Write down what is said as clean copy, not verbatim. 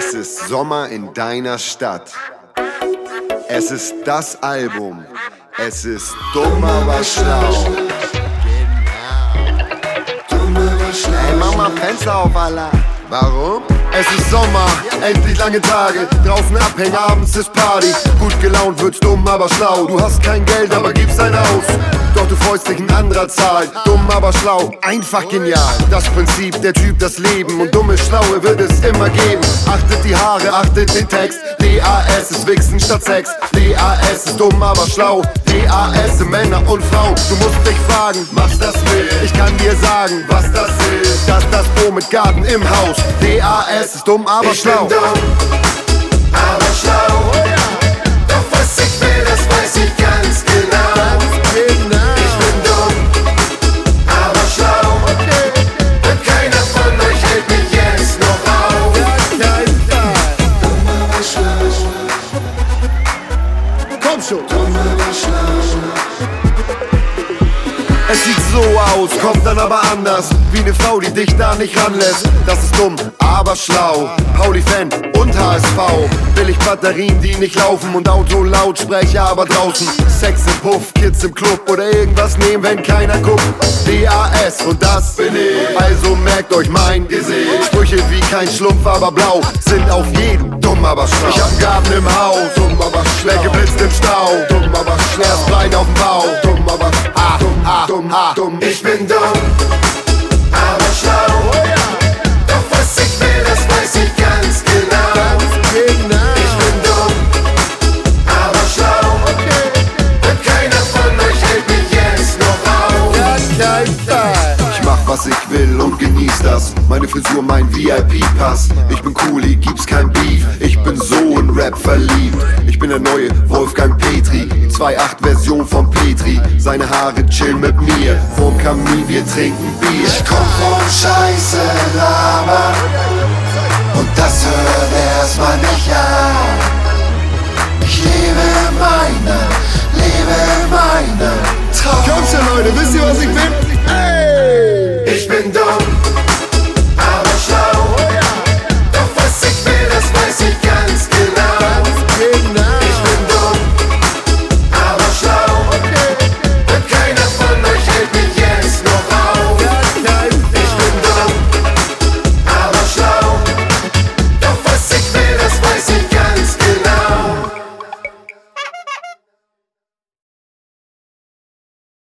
Es ist Sommer in deiner Stadt. Es ist das Album. Es ist dumm, aber schlau. Ey, mach mal Fenster auf, Alter. Warum? Es ist Sommer, endlich lange Tage. Draußen abhängen, abends ist Party. Gut gelaunt wird's dumm, aber schlau. Du hast kein Geld, aber gibst ein aus. Doch du freust dich, ein anderer zahlt. Dumm, aber schlau, einfach genial. Das Prinzip, der Typ, das Leben. Und dumme Schlaue wird es immer geben. Achtet die Haare, achtet den Text. DAS ist Wichsen statt Sex. DAS ist dumm, aber schlau. DAS sind Männer und Frauen. Du musst dich fragen, was das will. Ich kann dir sagen, was das ist. Das Bo mit Garten im Haus. DAS ist dumm, aber schlau. Ich bin dumm, aber schlau. Doch was ich will, das weiß ich ganz genau. Ich bin dumm, aber schlau. Und keiner von euch hält mich jetzt noch auf. Dumm, aber schlau. Komm schon. Dumm, aber schlau. Es sieht so aus, kommt dann aber anders. Wie eine Frau, die dich da nicht ranlässt. Das ist dumm, aber schlau. Pauli-Fan und HSV. Billig Batterien, die nicht laufen. Und Autolautsprecher, aber draußen. Sex im Puff, Kids im Club. Oder irgendwas nehmen, wenn keiner guckt. DAS und das bin ich. Also merkt euch mein Gesicht. Sprüche wie kein Schlumpf, aber blau. Sind auf jeden dumm, aber schlau. Ich hab einen Garten im Haus. Dumm, aber schlau. Geblitzt im Stau. Dumm, aber schlau. Erst breit auf dem Bau. Dumm, aber dumm. Ich bin dumm, aber schlau. Doch was ich will, das weiß ich ganz genau. Ich bin dumm, aber schlau. Und keiner von euch hält mich jetzt noch auf. Ich mach was ich will und genieß das. Meine Frisur, mein VIP-Pass. Ich bin cool, hier gibt's kein Beef. Ich bin so in Rap verliebt. Ich bin der neue Wolfgang Petri, die 2.8-Version von Petri. Seine Haare chillen mit mir, vorm Kamin, wir trinken Bier. Ich komm vom Scheiße labern und das hört erstmal nicht auf. Ich lebe meine Traum. Kommt schon, Leute, wisst ihr, was ich bin? Hey! Ich bin dumm,